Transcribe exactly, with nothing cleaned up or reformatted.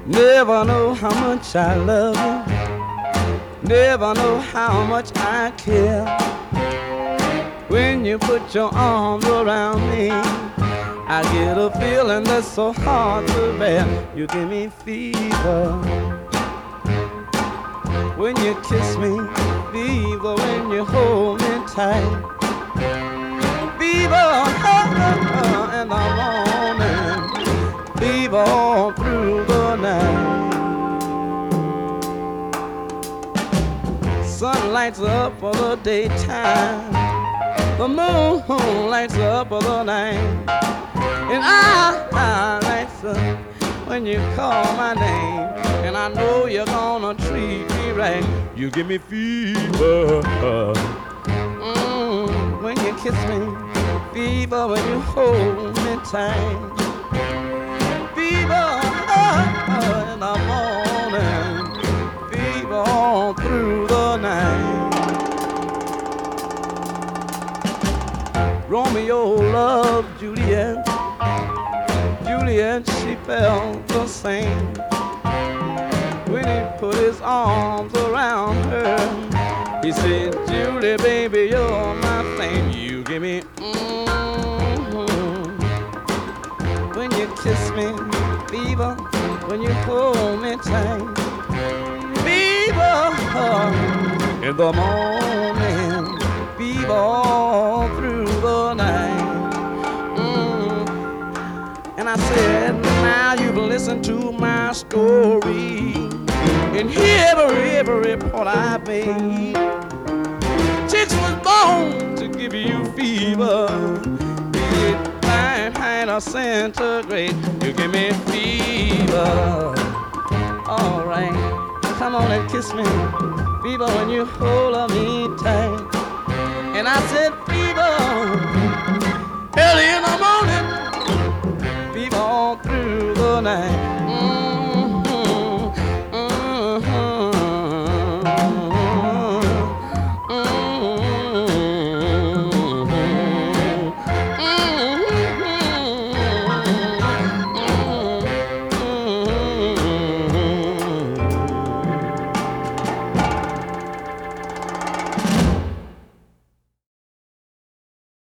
Never know how much I love you. Never know how much I care. When you put your arms around me, I get a feeling that's so hard to bear. You give me fever when you kiss me, fever when you hold me tight, fever uh, in the morning, fever all through the night. Sun lights up for the daytime, the moon lights up for the night, and I, I lights up when you call my name. And I know you're gonna treat me right. You give me fever mm, when you kiss me, fever when you hold me tight, fever uh, in the morning, fever all through the night. Romeo loved Juliet, Juliet she felt the same. When he put his arms around her, he said, Julie, baby, you're my flame. You give me mm-hmm. When you kiss me, fever, when you hold me tight, fever uh, in the morning, fever all through the night. mm. And I said, now you've listened to my story, and hear every, every report I made. Chicks was born to give you fever, be it Fahrenheit or centigrade. You give me fever. All right, come on and kiss me, fever when you hold me tight. And I said fever, early in the morning, fever all through the night.